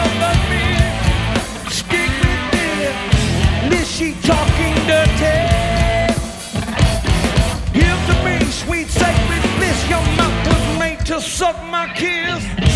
but me. Stick with it, this she talking dirty. Give to me sweet sacred bliss, your mouth was made to suck my kiss.